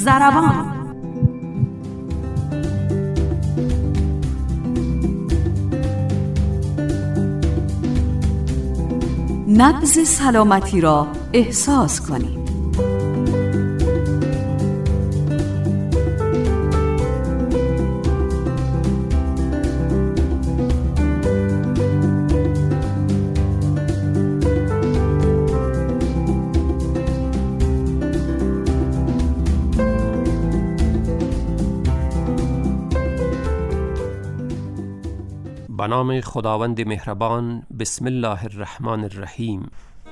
ضربان. نبض سلامتی را احساس کنید. به نام خداوند مهربان. بسم الله الرحمن الرحیم.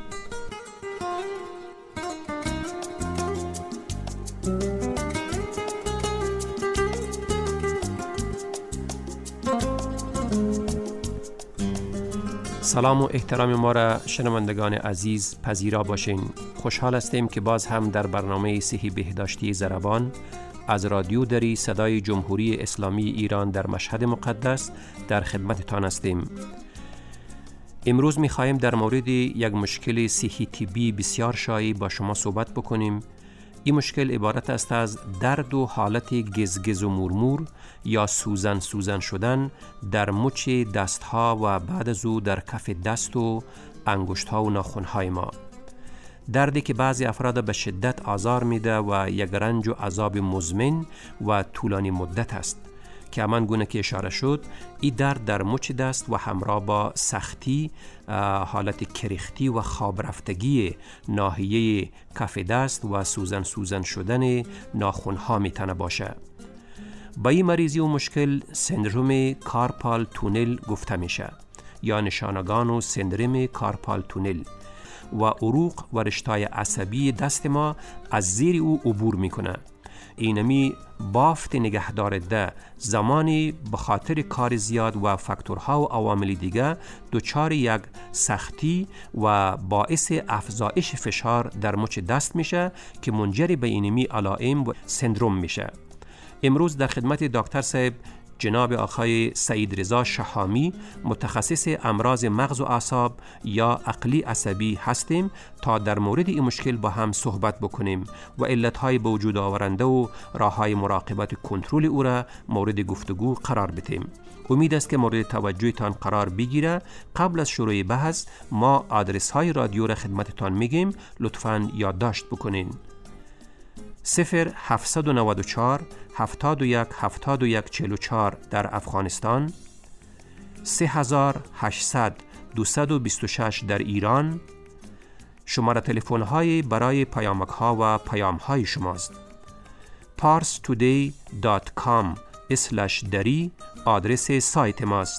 سلام و احترام ما را شنوندگان عزیز پذیرا باشین. خوشحال هستیم که باز هم در برنامه صحی بهداشتی ضربان از رادیو دری صدای جمهوری اسلامی ایران در مشهد مقدس در خدمتتان هستیم. امروز می‌خواهیم در مورد یک مشکل صحی طبی بسیار شایع با شما صحبت بکنیم. این مشکل عبارت است از درد و حالت گزگز و مورمور یا سوزن شدن در مچ دستها و بعد از او در کف دست و انگشت‌ها و ناخن‌های ما. دردی که بعضی افراد به شدت آزار میده و یک رنج و عذاب مزمن و طولانی مدت است که همان گونه که اشاره شد، این درد در مچ دست و همراه با سختی، حالت کریختی و خواب رفتگی ناحیه کف دست و سوزن شدن ناخن‌ها میتونه باشه. با این مریضی و مشکل سندروم کارپال تونل گفته میشه یا نشانگان و سندروم کارپال تونل و عروق و رشته‌های عصبی دست ما از زیر او عبور میکنه. اینمی بافت نگهدارنده زمانی به خاطر کار زیاد و فاکتورها و عوامل دیگه دچار یک سختی و باعث افزایش فشار در مچ دست میشه که منجر به اینمی علائم و سندروم میشه. امروز در خدمت دکتر صاحب جناب آقای سعید رضا شهامی، متخصص امراض مغز و اعصاب یا عقلی عصبی هستیم تا در مورد این مشکل با هم صحبت بکنیم و علتهای به وجود آورنده و راههای مراقبت کنترل او را مورد گفتگو قرار بدیم. امید است که مورد توجهتان قرار بگیره. قبل از شروع بحث ما آدرس های رادیو را خدمتتان میگیم، لطفاً یادداشت بکنین. 0794 71 71 44 در افغانستان، 3800 226 در ایران. شماره تلفن های برای پیامک ها و پیام های شماست. parstoday.com/dari آدرس سایت ماست.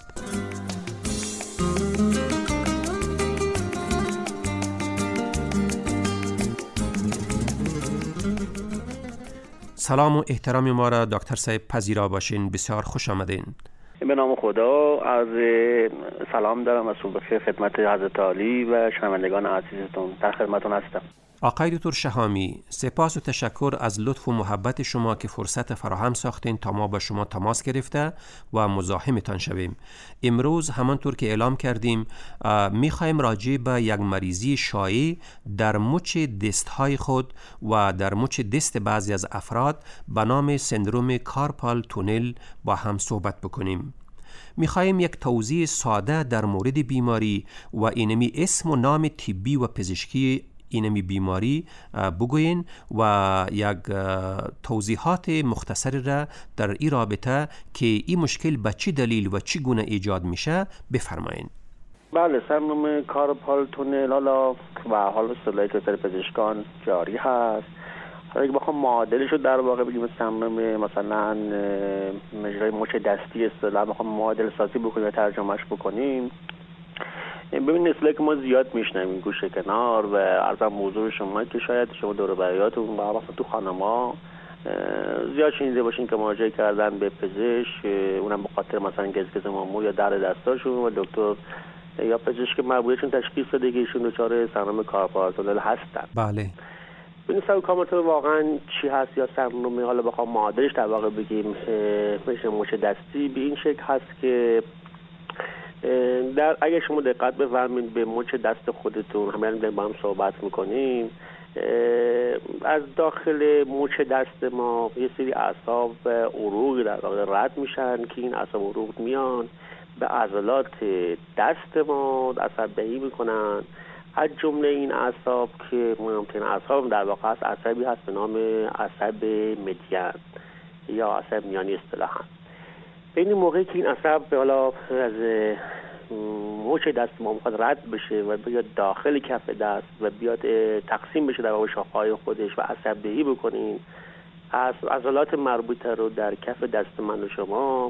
سلام و احترام ما را دکتر صاحب پذیرا باشین. بسیار خوش آمدین. به نام خدا از سلام دارم از صبح خدمت حضرت عالی و شنوندگان عزیزتون. در خدمتون هستم. آقای دکتر شهامی، سپاس و تشکر از لطف و محبت شما که فرصت فراهم ساختین تا ما با شما تماس گرفته و مزاحمتان شویم. امروز همانطور که اعلام کردیم میخوایم راجع به یک مریضی شایع در مچ دستهای خود و در مچ دست بعضی از افراد به نام سندروم کارپال تونل با هم صحبت بکنیم. میخوایم یک توضیح ساده در مورد بیماری و اینمی اسم و نام طبی و پزشکی اینمی بیماری بگوین و یک توضیحات مختصری را در این رابطه که این مشکل به چه دلیل و چه گونه ایجاد میشه بفرمایین. بله، سندروم کارپال تونل حالا اصطلاحی که در پزشکان جاری هست. حالا اگه بخوام معادلش رو در واقع بگیم سندروم مثلا مجرای مچ دستی اصطلاح بخوام معادل سازی بکنیم و ترجمهش بکنیم، ببینید اصطلاحی که ما زیاد میشنویم گوشه کنار و عرضم موضوع شما که شاید شما دور و بریاتون و مثلا تو خانما زیاد شنیده باشین که مراجعه کردن به پزشک، اونم به خاطر مثلا گزگز مامور یا درد دستاشون و دکتر یا پزشک مربوطه‌شون تشخیص داده که ایشون دچار سندروم کارپال تونل هستن. بله. ببینید سندروم کارپال تونل واقعا چی هست یا سندروم، حالا بخوام معادلش در واقع بگیم میشه مچ دستی به این شکل هست که اگه شما دقت بفرمایید به مچ دست خودتون، همین با هم صحبت میکنیم، از داخل مچ دست ما یه سری اعصاب عروق در واقع رد میشن که این اعصاب عروق میان به عضلات دست ما عصبدهی میکنن. از جمله این اعصاب که مهمترین اعصاب در واقع هست عصبی هست به نام عصب مدین یا عصب میانی اصطلاحاً. به این موقعی که این عصب حالا از مچ دست ما میخواد رد بشه و بیاد داخل کف دست و بیاد تقسیم بشه در واقع شاخه‌های خودش و عصبدهی بکنین، از عضلات مربوطه رو در کف دست من و شما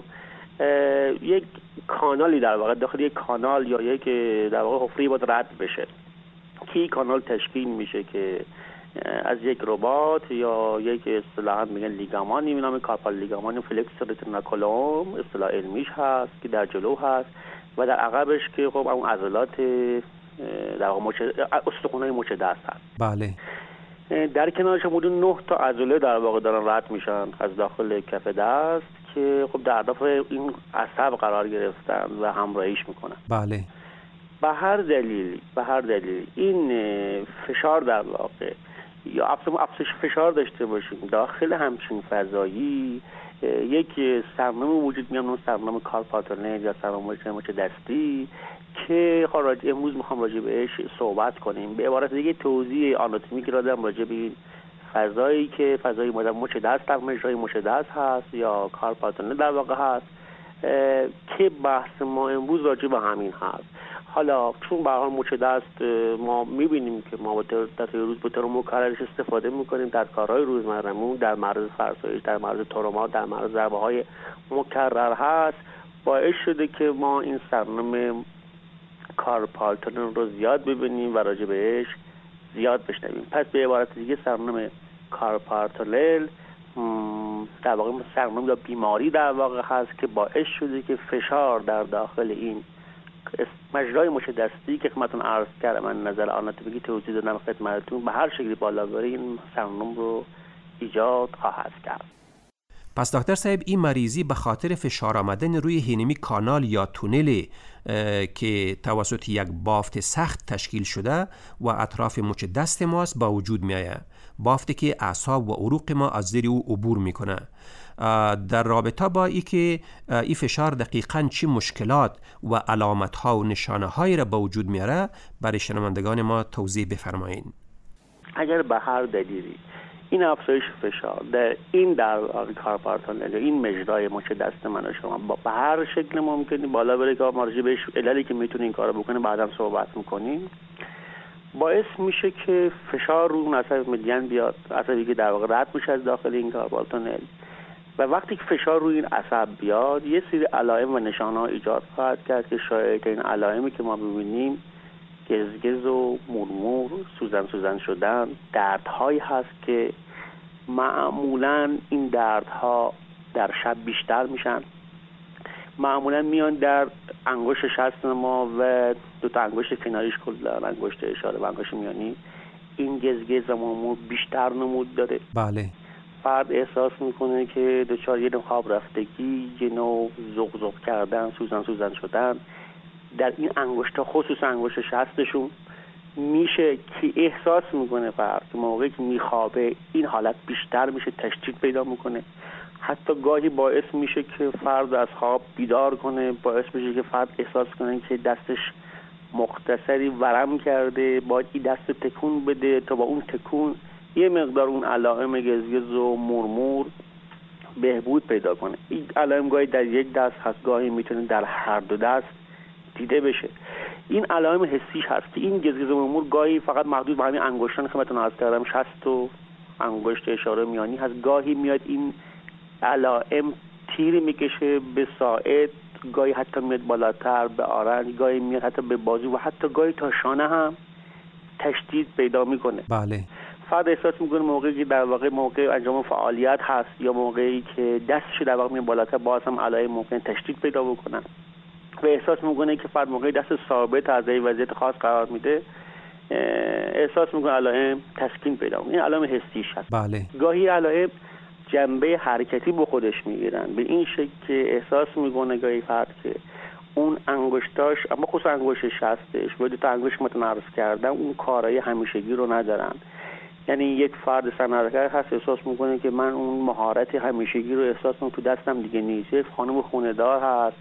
یک کانالی در واقع داخل یک کانال یا یک در واقع حفری باید رد بشه که این کانال تشکیل میشه که از یک رباط یا یک اصطلاحاً میگن لیگامانی به نام کارپال لیگامان فلکس رتیناکولوم اصطلاح علمیش هست که در جلو هست و در عقبش که خب اون عضلات در واقع استخوان‌های مچ دست هست. بله. در کنارش حدود 9 تا عضله در واقع دارن رد میشن از داخل کف دست که خب در اطراف این عصب قرار گرفتن و همراهیش میکنن. بله. به هر دلیل این فشار در واقع یا افزایش فشار داشته باشیم داخل همچین فضایی یک سرنم وجود میاد، اون سرنم کارپال تونل یا سرنم مچ دستی که امروز میخوام راجع بهش صحبت کنیم. به عبارت دیگه توضیح آناتومیک را دارم راجع به این فضایی که فضای مچ دست در مجرای مچ دست هست یا کارپال تونل در واقع هست که بحث ما امروز راجع به همین هست. حالا چون به هر حال مچ دست ما میبینیم که ما در روز به طور مکررش استفاده میکنیم در کارهای روزمره‌مون، در معرض فرسایش، در معرض ترومات، در معرض ضربه‌های مکرر هست، باعث شده که ما این سرنم کارپال تونل رو زیاد ببینیم و راجع بهش زیاد بشنویم. پس به عبارت دیگه سرنم کارپال تونل در واقع سرنم یا بیماری در واقع هست که باعث شده که فشار در داخل این مجرای مچ دستی که خدمتتون عرض کردم من نظر آناتومیکی توضیح دادم خدمتتون به هر شکلی بالا بره این سرنم رو ایجاد خواهد کرد. پس دکتر صاحب این مریضی به خاطر فشار آمدن روی هینمی کانال یا تونل که توسط یک بافت سخت تشکیل شده و اطراف مچ دست ماست با وجود می آید. بافتی که اعصاب و عروق ما از زیر او عبور میکنه. در رابطه با ای که این فشار دقیقاً چی مشکلات و علامت ها و نشانه هایی را به وجود میاره برای شنوندگان ما توضیح بفرمایید. اگر به هر دلیلی این افزایش فشار در کارپال تونل یا این مجرای مچ دست من و شما به هر شکل ممکنی بالا بره که ما راجع بهش عللی که میتونه این کارو بکنه بعداً صحبت میکنیم، باعث میشه که فشار رو اون عصب مدین بیاد، عصبی که در واقع رد میشه از داخل این کارپال تونل و وقتی که فشار روی این عصب بیاد یه سری علائم و نشانه‌ها ایجاد خواهد کرد که شایع این علائمی که ما ببینیم گزگز و مورمور، سوزن شدن، دردهایی هست که معمولاً این دردها در شب بیشتر میشن، معمولاً میان در انگشت شست ما و دو تا انگشت کناریش کلا انگشت اشاره و انگشت میانی این گزگز و مورمور بیشتر نمود داره. بله. فرد احساس میکنه که دچار یه نوع خواب رفتگی، یه نوع زغزغ کردن، سوزن شدن در این انگشتا خصوصا انگشت شستشون میشه که احساس میکنه فرد که موقعی که میخوابه این حالت بیشتر میشه، تشدید پیدا میکنه. حتی گاهی باعث میشه که فرد از خواب بیدار کنه، باعث میشه که فرد احساس کنه که دستش مختصری ورم کرده، باید این دست تکون بده تا با اون تکون یه مقدار اون علائم گزگز و مورمور بهبود پیدا کنه. این علائم گاهی در یک دست هست، گاهی میتونه در هر دو دست دیده بشه. این علائم حسیش هست که این گزگز و مورمور گاهی فقط محدود به همین انگشتان که من عرض کردم، شست و انگشت اشاره میانی هست. گاهی میاد این علائم تیری میکشه به ساعد، گاهی حتی میاد بالاتر به آرنج، گاهی میاد حتی به بازو و حتی گاهی تا شانه هم تشدید پیدا میکنه. بله. فرد احساس میکنه موقعی که در واقع موقع انجام فعالیت هست یا موقعی که دستش در واقع میاد بالاتر باز هم علائم ممکن تشدید پیدا بکنن و احساس میکنه که فرد موقعی دست ثابت از این وضعیت خاص قرار میده احساس میکنه علائم تسکین پیدا میکنه. این علائم حسیش هست. بله. گاهی علائم جنبه حرکتی به خودش میگیرن به این شکل که احساس میکنه گاهی فرد که اون انگشتاش، اما خصوصا انگشت شستش و دو تا انگشت متنعرض کردن، اون کارهای همیشگی رو ندارن. یعنی یک فرد صنعتگر هست احساس میکنه که من اون مهارت همیشگی رو احساس میکنم تو دستم دیگه نیست. یک خانم خونه‌دار هست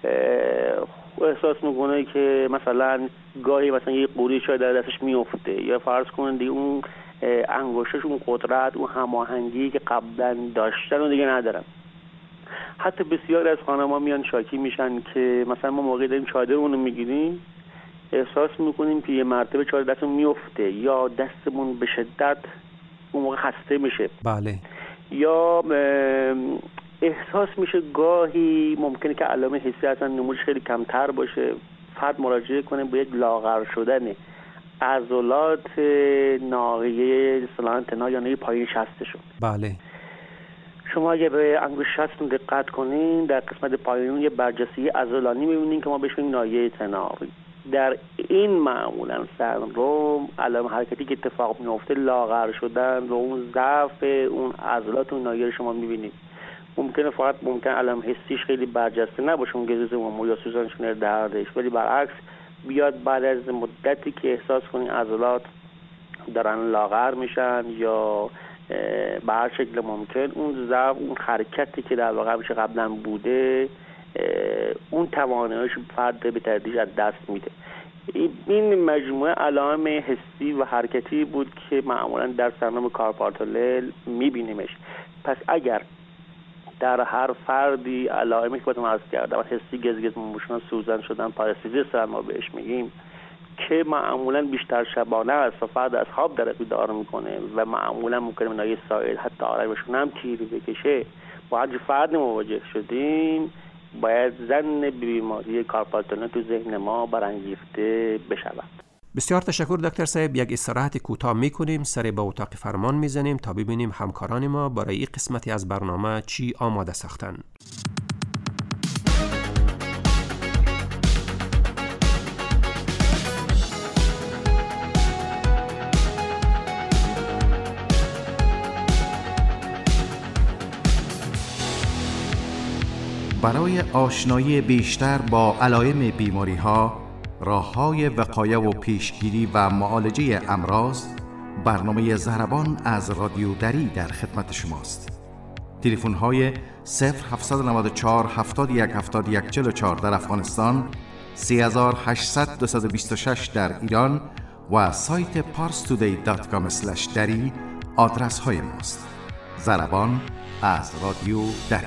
احساس میکنه که مثلا گاهی مثلا یه قوری شاید در دستش میفته، یا فرض کنید دیگه اون انگشتش، اون قدرت، اون هماهنگی که قبلا داشتن رو دیگه ندارن. حتی بسیار از خانم‌ها میان شاکی میشن که مثلا ما موقعی داریم چادرمون رو میگیریم احساس میکنیم که یه مرتبه چادر دستمون میفته، یا دستمون به شدت اون موقع خسته میشه. بله. یا احساس میشه گاهی ممکنه که علائم حسی اصلا نمودش خیلی کمتر باشه، فرد مراجعه کنه به یک لاغر شدن عضلات ناحیه اصطلاحاً تنا یا ناحیه پایین شستشون. بله. شما اگه به انگشت شستتون دقت کنین در قسمت پایین یه برجسته عضلانی می‌بینین که ما بهش میگیم ناحیه تنا. در این معمولا سندروم علائم حرکتی که اتفاق میفته لاغر شدن و اون ضعف اون عضلات اون ناحیه شما می‌بینید. ممکنه علائم حسیش خیلی برجسته نباشه، اون گریز عمومی یا سوزن شنر دردش، ولی برعکس بیاد بعد از مدتی که احساس کنین عضلات دارن لاغر میشن یا به هر شکل ممکن اون ضعف، اون حرکتی که در واقع میشه قبلا بوده، اون تواناییش فرد به تدریج از دست میده. این مجموعه علائم حسی و حرکتی بود که معمولا در سندروم کارپال تونل میبینیمش. پس اگر در هر فردی علائمی که خودم عرض کردم، حسی، گزگز موشنا، سوزن شدن، پارستیزی سر ما بهش میگیم که معمولا بیشتر شبانه است و فرد از خواب در بیدار میکنه و معمولا ممکنه ناحیه ساعد حتی آرامشون هم تیری بکشه، با هر فرد مواجه شدیم باید ظن بیماری کارپال تونل تو ذهن ما برانگیخته بشود. بسیار تشکر دکتر صاحب. یک استراحت کوتاه میکنیم، سر به اتاق فرمان میزنیم تا ببینیم همکاران ما برای این قسمتی از برنامه چی آماده ساختن. برای آشنایی بیشتر با علائم بیماری‌ها، راه‌های وقایه و پیشگیری و معالجه امراض، برنامه ضربان از رادیو دری در خدمت شماست. تلفن‌های 0794 71 71 44 در افغانستان، 3800 226 در ایران و سایت parstoday.com/dari آدرس های ماست. ضربان از رادیو دری.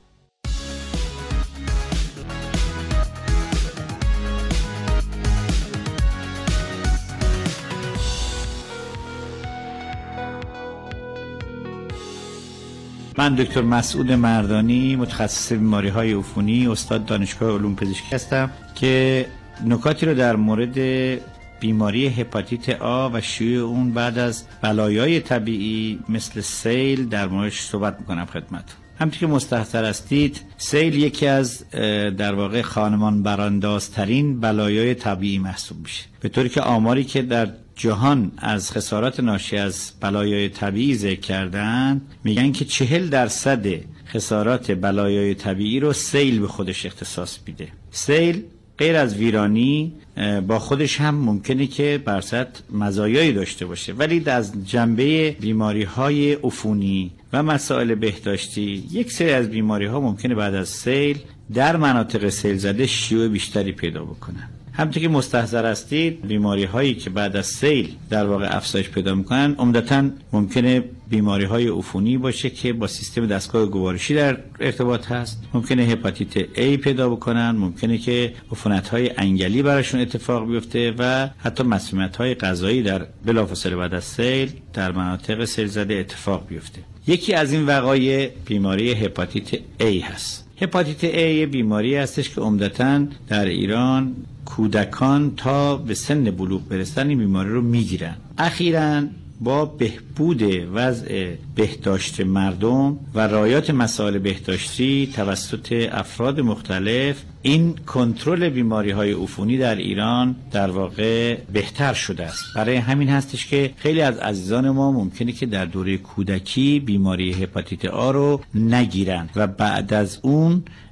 من دکتر مسعود مردانی، متخصص بیماری‌های عفونی، استاد دانشگاه علوم پزشکی هستم که نکاتی رو در مورد بیماری هپاتیت آ و شیوع اون بعد از بلایای طبیعی مثل سیل در موردش صحبت میکنم خدمتتون. همونطور که مستحضر هستید، سیل یکی از در واقع خانمان براندازترین بلایای طبیعی محسوب میشه، به طوری که آماری که در جهان از خسارات ناشی از بلایای طبیعی ذکر کردن میگن که 40% خسارات بلایای طبیعی رو سیل به خودش اختصاص میده. سیل غیر از ویرانی با خودش هم ممکنه که برصد مزایایی داشته باشه، ولی از جنبه بیماری‌های عفونی و مسائل بهداشتی یک سری از بیماری‌ها ممکنه بعد از سیل در مناطق سیل زده شیوع بیشتری پیدا بکنن. همونطور که مستحضر هستید، بیماری‌هایی که بعد از سیل در واقع افزایش پیدا می‌کنن عمدتاً ممکنه بیماری‌های عفونی باشه که با سیستم دستگاه گوارشی در ارتباط هست، ممکنه هپاتیت A پیدا بکنن، ممکنه که عفونت‌های انگلی براشون اتفاق بیفته و حتی مسمومیت‌های غذایی در بلافاصله بعد از سیل در مناطق سیل زده اتفاق بیفته. یکی از این وقایع بیماری هپاتیت A هست. هپاتیت A بیماری هستش که عمدتاً در ایران کودکان تا به سن بلوغ برسن این بیماری رو میگیرن. اخیراً با بهبود وضع بهداشت مردم و رعایت مسائل بهداشتی توسط افراد مختلف این کنترل بیماری‌های عفونی در ایران در واقع بهتر شده است. برای همین هستش که خیلی از عزیزان ما ممکنه که در دوره کودکی بیماری هپاتیت آ رو نگیرن و بعد از اون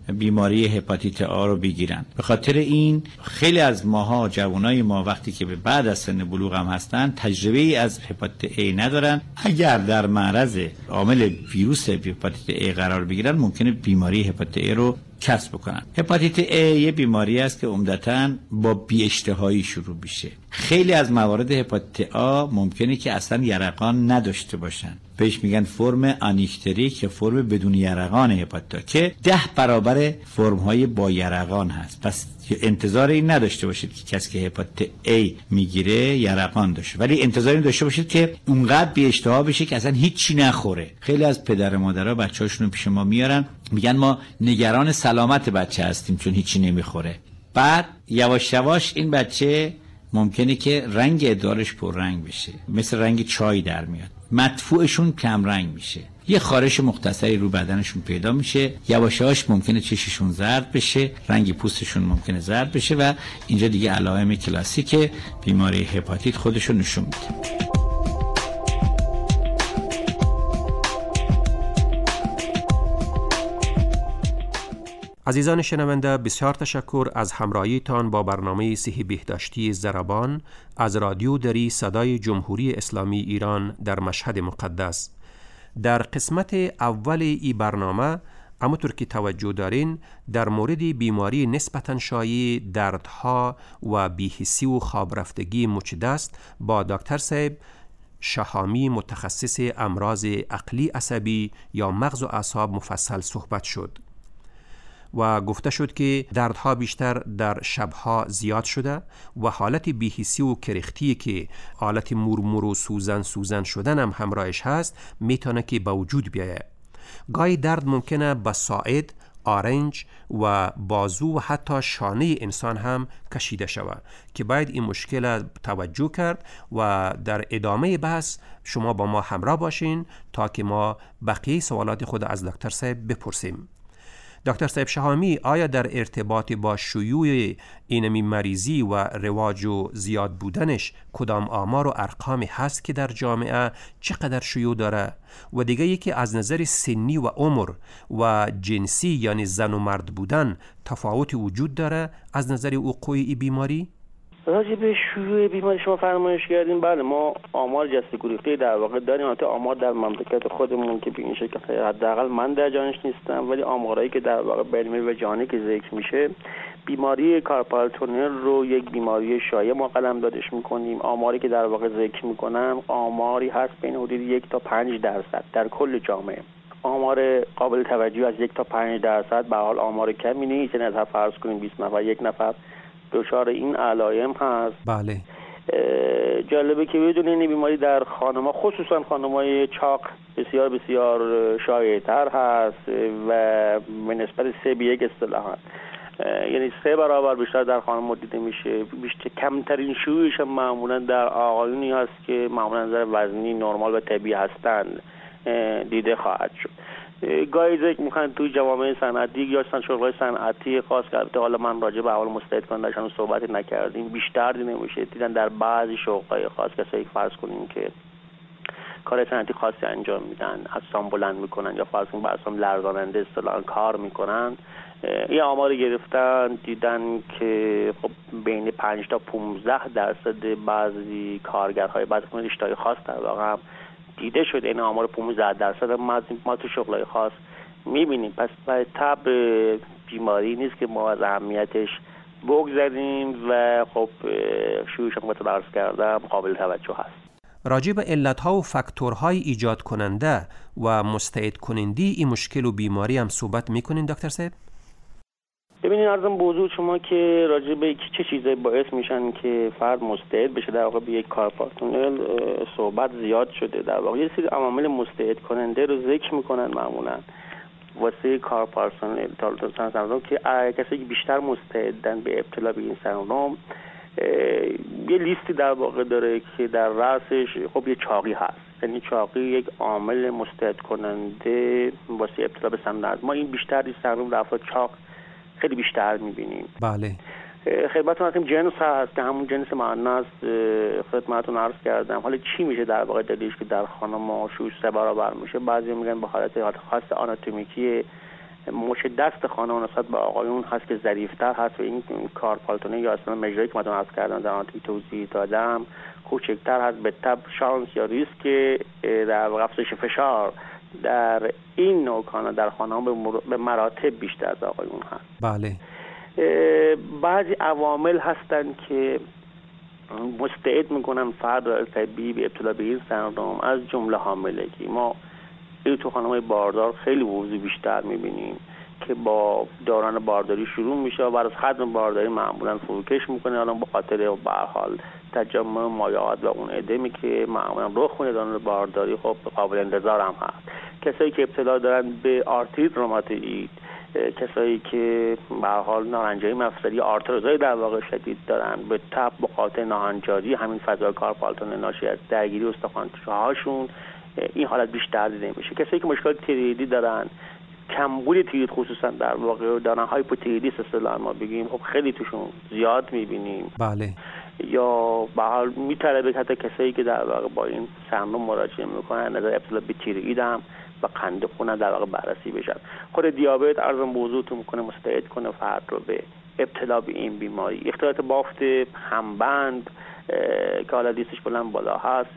بیماری هپاتیت آ رو بگیرن. به خاطر این خیلی از ماها، جوانای ما، وقتی که به بعد از سن بلوغ هم هستن، تجربه ای از هپاتیت A ندارن. اگر در معرض عامل ویروس هپاتیت A قرار بگیرن، ممکنه بیماری هپاتیت A رو کسب بکنن. هپاتیت A یه بیماری است که عمدتاً با بی‌اشتهایی شروع میشه. خیلی از موارد هپاتیت A ممکنه که اصلا یرقان نداشته باشن. بهش میگن فرم آنیکتریک یا فرم بدون یرقان هپاتیت A که 10 برابر فرم‌های با یرقان هست. پس انتظار این نداشته باشید که کسی که هپاتیت A میگیره یرقان داشته، ولی انتظار این داشته باشید که اونقدر بی‌اشتها بشه که اصلا هیچی نخوره. خیلی از پدر و مادرها بچه‌هاشون رو پیش ما میارن، میگن ما نگران سلامت بچه هستیم چون هیچی نمیخوره. بعد یواش یواش این بچه ممکنه که رنگ ادرارش پررنگ بشه، مثل رنگ چای در میاد، مدفوعشون کم رنگ میشه، یه خارش مختصری رو بدنشون پیدا میشه، یواش یواش ممکنه چششون زرد بشه، رنگ پوستشون ممکنه زرد بشه و اینجا دیگه علائم کلاسیک بیماری هپاتیت خودشو نشون میده. عزیزان شنونده، بسیار تشکر از همراهیتان با برنامه صحی بهداشتی ضربان از رادیو دری صدای جمهوری اسلامی ایران در مشهد مقدس. در قسمت اول این برنامه همونطور که توجه دارین در مورد بیماری نسبتاً شایع دردها و بی‌حسی و خواب رفتگی مچ دست با دکتر صاحب شهامی متخصص امراض عقلی عصبی یا مغز و اعصاب مفصل صحبت شد و گفته شد که دردها بیشتر در شبها زیاد شده و حالت بی‌حسی و کرختی که حالت مرمور و سوزن شدن هم همراهش هست میتونه که به وجود بیایه. گاهی درد ممکنه به ساعد، آرنج و بازو و حتی شانه انسان هم کشیده شود که باید این مشکل توجه کرد و در ادامه بحث شما با ما همراه باشین تا که ما بقیه سوالات خود از دکتر صاحب بپرسیم. دکتر صاحب شهامی، آیا در ارتباط با شیوع اینمی مریضی و رواج و زیاد بودنش کدام آمار و ارقامی هست که در جامعه چقدر شیوع داره؟ و دیگه یکی از نظر سنی و عمر و جنسی یعنی زن و مرد بودن تفاوت وجود داره از نظر وقوع این بیماری؟ راجع به شیوع بیماری شما فرمایش کردین. بله، ما آمار جسته گریخته در واقع داریم. البته آمار در مملکت خودمون که به این شکل حداقل من در جانش نیستم، ولی آمارایی که در واقع بین‌المللی و جهانی که ذکر میشه، بیماری کارپال تونل رو یک بیماری شایع ما قلمدادش میکنیم. آماری که در واقع ذکر میکنم آماری هست بین حدود 1 تا 5% در کل جامعه. آمار قابل توجه از 1 تا 5% به حال آمار کمی نیست. یعنی از فرض کنیم 20 نفر یک نفر دچار این علائم هست. بله. جالبه که بدونین این بیماری در خانم‌ها، خصوصا خانم‌های چاق، بسیار بسیار شایع‌تر هست و به نسبت 3:1 اصطلاحاً، یعنی 3 برابر بیشتر در خانم‌ها دیده میشه. بیشتر کمترین شیوعش معمولاً در آقایونی هست که معمولاً نظر وزنی نرمال و طبیعی هستند دیده خواهد شد. گاهی ذکر میکنن توی جوامع صنعتی یا شغل‌های صنعتی خاص کرده، حالا من راجع به احوال مستعد کننده‌شون صحبت نکردیم، بیشتر دیده نمیشه. دیدن در بعضی شغل‌های خاص کسایی فرض کنیم که کار صنعتی خاصی انجام میدن، اجسام بلند میکنن یا فرض کنیم اجسام لرزاننده اصطلاحاً کار میکنن، یه آماری گرفتن دیدن که خب بین 5 تا 15% بعضی کارگرهای بعضی رشته‌های خاص در واقع هم دیده شده. این آمار 15% ما تو شغلای خاص میبینیم. پس به طب بیماری نیست که ما از اهمیتش بگذاریم و خب شیوعش هم که عرض کردم قابل توجه هست. راجع به علت‌ها و فاکتورهای ایجاد کننده و مستعد کننده این مشکل و بیماری هم صحبت میکنین دکتر صاحب؟ ببینید عرضم به حضور شما که راجع به چه چیزایی باعث میشن که فرد مستعد بشه در واقع به یک کارپال تونل صحبت زیاد شده. در واقع یه سری عوامل مستعد کننده رو ذکر میکنن معمولا واسه کارپال تونل که کسایی که بیشتر مستعدن به ابتلا به این سندرم یه لیستی در واقع داره که در رأسش خب یه چاقی هست. یعنی چاقی یک عامل مستعد کننده واسه ابتلا به سندرم. ما این بیشتر این سندرم در افراد چاق خیلی بیشتر میبینیم. بله. خدمتتون هستیم جنس هست که همون جنس مؤنث خدمتتون عرض کردم. حالا چی میشه در واقع دلیلش که در خانم‌ها شیوع 3 برابر میشه؟ بعضی میگن به حالت خاص آناتومیکی مچ دست خانم نسبت به آقایون هست که ظریف‌تر هست و این کارپالتونه یا اصلا مجرایی که من عرض کردم در آن توضیح دادم کوچکتر هست. به تبع شانس یا ریسک در افزایش فشار در این نوع کانال در خانم به مراتب بیشتر از آقایون هست. بله. بعضی عوامل هستن که مستعد میکنن فرد طبیعی به ابتلا به این سندرم، از جمله حاملگی. ما این تو خانم‌های باردار خیلی وضوح بیشتر میبینیم که با دوران بارداری شروع میشه و بعد از ختم بارداری معمولا فروکش میکنه، الان به خاطر به هر حال تجمع مایعات و اون ادمی که معمولا رخ میده دوران بارداری خب قابل انتظار هم هست. کسایی که ابتلا دارن به آرتریت روماتوئید، کسایی که به هر حال نارنجایی مفصلی آرتروزای در واقع شدید دارن، به تبع به خاطر ناهنجاری همین فضای کارپالتون ناشی از درگیری استخوان‌هاشون این حالت بیشتر دیده میشه. کسایی که مشکل تیرویدی دارن، کمبود تیروید خصوصا در واقع دارن، هایپوتیرویدیس اصطلاحاً ما بگیم، خب خیلی توشون زیاد میبینیم. بله. یا به حال میطلبه حتی کسایی که در واقع با این سندرم مراجعه میکنن نظر ابتلا به تیروید هم و قند خون در واقع بررسی بشن. خود دیابت عرضم به حضورتون میکنه مستعد کنه فرد رو به ابتلا به این بیماری. اختلالات بافت همبند که حالا لیستش بلند بالا هست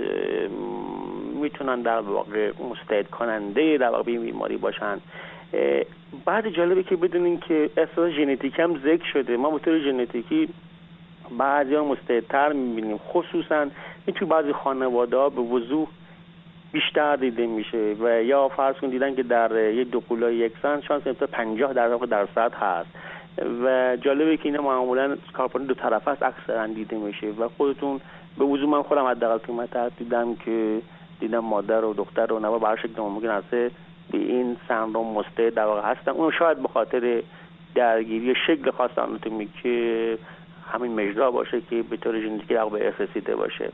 میتونن در واقع مستعد کننده در واقع به این بیماری باشن. بعد جالبه که بدونین که اصلا ژنتیک هم ذکر شده. ما به طور ژنتیکی بعضی‌ها مستعدتر می‌بینیم، خصوصا این توی بعضی خانواده‌ها به وضوح بیشتر دیده میشه و یا فرض کن دیدن که در یک دو قولای یکسان شانس تا 50% هست و جالبه که اینا معمولا کارپالتون دو طرفه است اکثرا دیده میشه و خودتون به وضوح من خودم حداقل تو متأسف دیدم مادر و دختر و نوه به هر شکل ممکن است به این سندرم مستعد در واقع هستن. اون شاید به خاطر درگیری شکل خاص آناتومیکی همین مجرا باشه که به طور ژنتیکی در واقع رسیده باشه.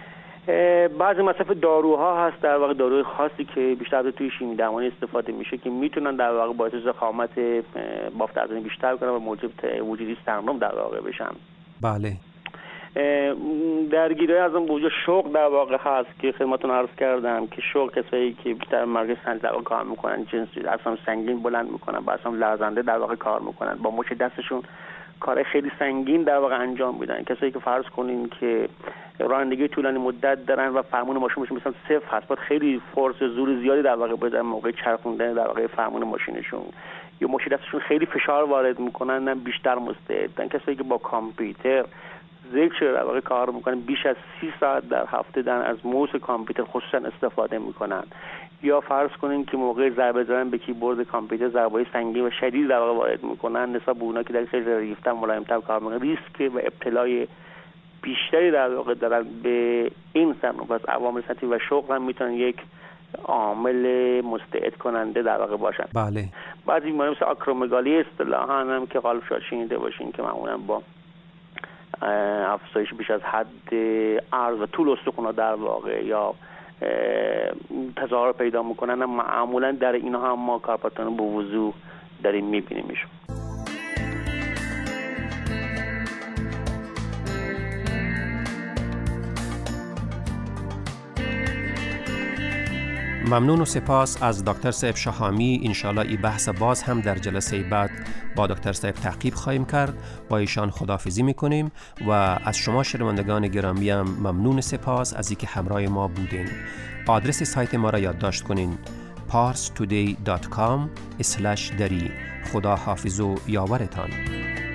بعضی مصرف داروها هست در واقع داروی خاصی که بیشتر توی شیمی درمانی استفاده میشه که میتونن در واقع باعث ضخامت بافت عضلانی بیشتر کنن و موجب وجودی سندرم در واقع بشن. بله. درگیری از اون وجود شوق در واقع هست که خدمتتون عرض کردم که شوق کسایی که بیشتر مرکز سنج در واقع کار میکنن، جنسی اصلا سنگین بلند میکنن، اصلا لرزنده در واقع کار میکنن، با مچ دستشون کار خیلی سنگین در واقع انجام میدن. کسایی که فرض کنین که رانندگی طولانی مدت دارن و فرمون ماشینشون مثلا صفر هست، باید خیلی فورس زور زیادی در واقع بدن موقع چرخوندن در واقع فرمون ماشینشون، یا مچ دستشون خیلی فشار وارد میکنن، بیشتر مستعدن. کسایی که با کامپیوتر ذکر شده در واقع کار میکنن، بیش از 30 ساعت در هفته دارن از موس کامپیوتر خصوصا استفاده میکنن. یا فرض کنین که موقع ضربه زدن به کیبورد کامپیوتر ضربه‌های سنگین و شدید در واقع وارد میکنن، نسبت به اونا که در خیلی ریفتن ملایم‌تر کار میکنن، ریسک و ابتلای بیشتری در واقع دارن به این سندرم. پس عوامل سطحی و شوق هم میتونن یک عامل مستعد کننده در واقع باشن. بله. بعضی بیماری مثل آکرومگالی اصطلاحاً هم که غالب شاید شنیده باشین که معمولاً با افزایش بیش از حد عرض و طول استخوان‌ها در واقع یا تظاهر پیدا میکنن، معمولا در اینها هم ما کارپالتون به وضوح داریم میبینیمشون. ممنون و سپاس از دکتر صاحب شهامی. انشالله این بحث باز هم در جلسه بعد با دکتر صاحب تعقیب خواهیم کرد. با ایشان خداحافظی میکنیم و از شما شنوندگان گرامی هم ممنون سپاس از اینکه همراه ما بودین. آدرس سایت ما را یادداشت کنین: parstoday.com/dari. خدا حافظ و یاورتان.